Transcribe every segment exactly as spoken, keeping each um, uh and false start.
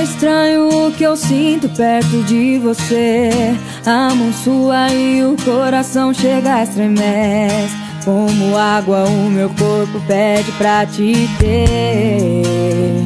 estranho o que eu sinto perto de você. A mão sua e o coração chega a estremecer. Como água o meu corpo pede pra te ter,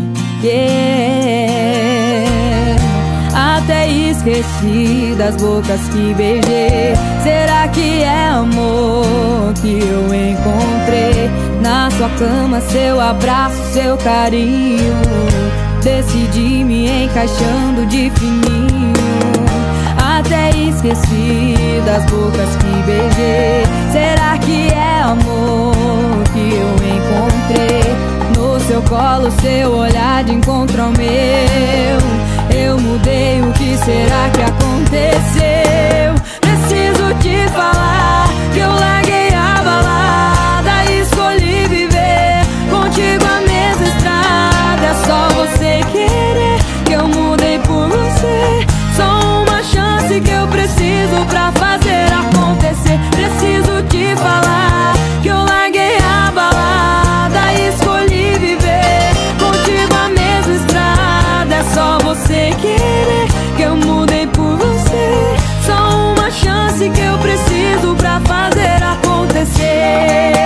yeah. Até esqueci das bocas que beijei. Será que é amor que eu encontrei? Na sua cama, seu abraço, seu carinho. Decidi me encaixando de fininho. Até esqueci das bocas que beijei. Será que é amor que eu encontrei? No seu colo, seu olhar de encontro ao meu. Eu mudei, o que será que aconteceu? Preciso te falar que eu larguei a balada e escolhi viver contigo a mesma estrada. É só você querer que eu mudei por você. Só uma chance que eu preciso pra fazer acontecer. Preciso te falar que eu larguei a balada e escolhi viver contigo a mesma estrada. É só você querer que eu mudei por você. Só uma chance que eu preciso pra fazer acontecer.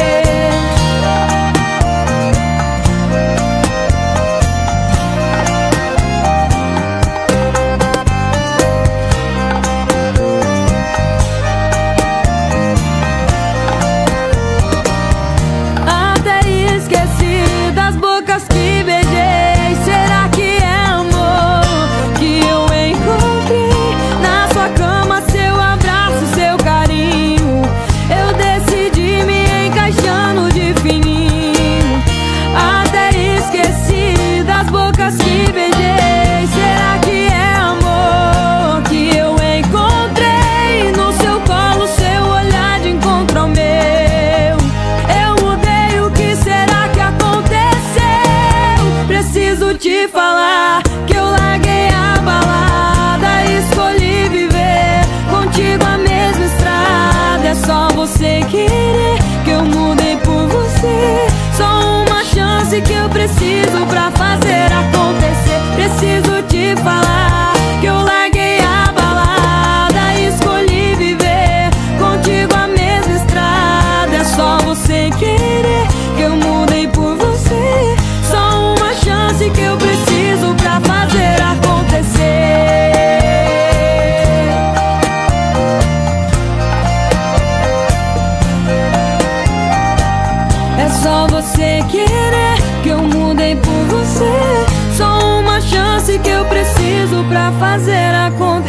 Te falar que eu larguei a balada e escolhi viver contigo a mesma estrada. É só você querer que eu mudei por você. Só uma chance que eu preciso pra fazer acontecer. Preciso te falar que eu larguei a balada e escolhi viver contigo a mesma estrada. É só você querer que eu mudei por você. Só uma chance que eu preciso pra fazer acontecer. É só você querer que eu mudei por você. Só uma chance que eu preciso pra fazer acontecer.